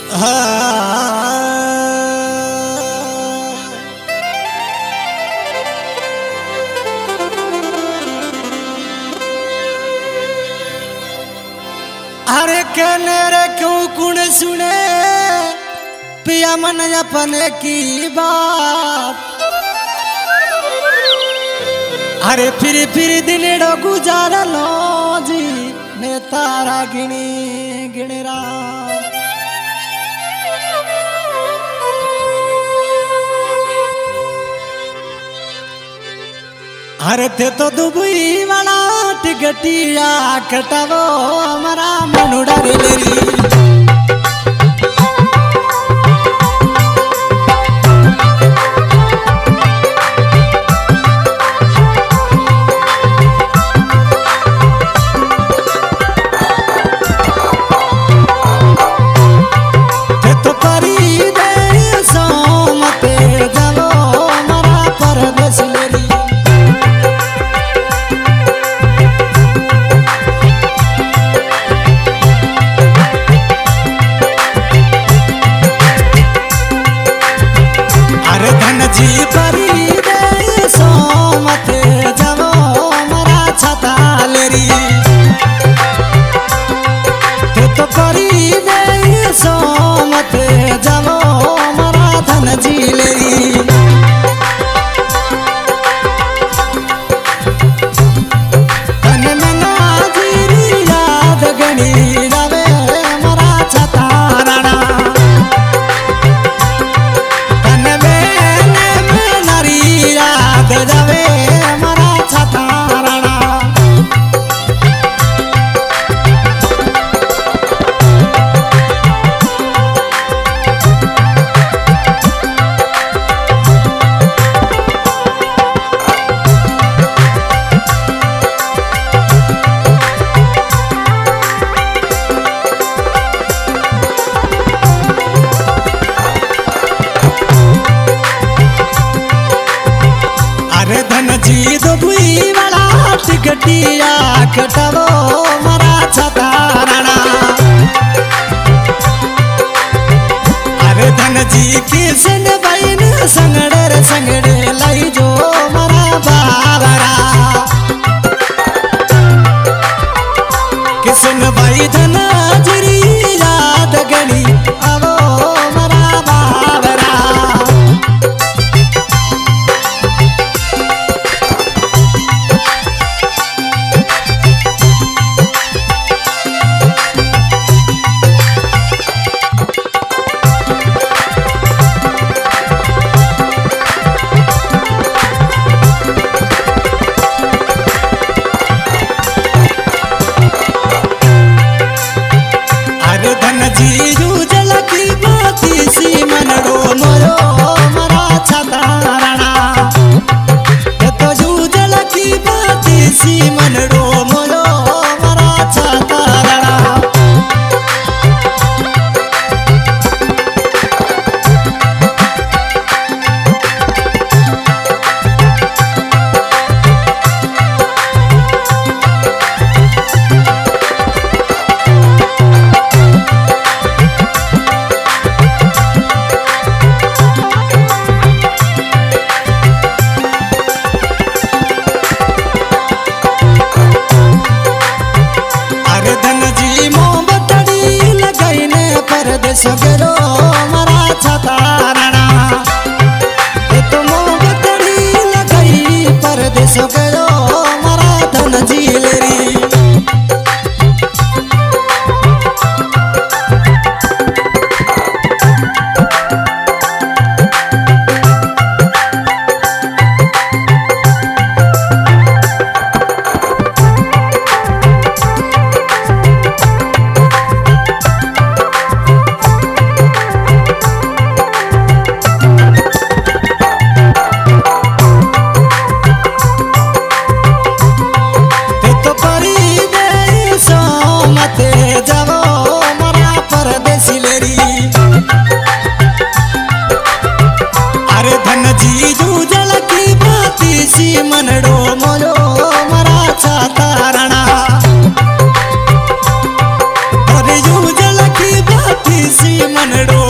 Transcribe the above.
अरे कहने रे क्यों कुण सुने पिया मन अपने की बात। अरे फिर दिन गुजार लो जी ने तारा गिनी गिणरा। अरे थे तो दुबई वाला टिकटिया कटावो हमारा मनुड़ा रे लेरी। टिकटिया कटावो मरा छता राणा। अरे धन जी किसन बहन संगड़े संगड़े लाई जो मरा बाबरा। किसन भाई धन जरी याद गणी आवो मरा बाबरा। सगरो मरा छता राणा तो मोगतड़ी लगाई परदेस गयो मरा धन झीलेरी। मनड़ो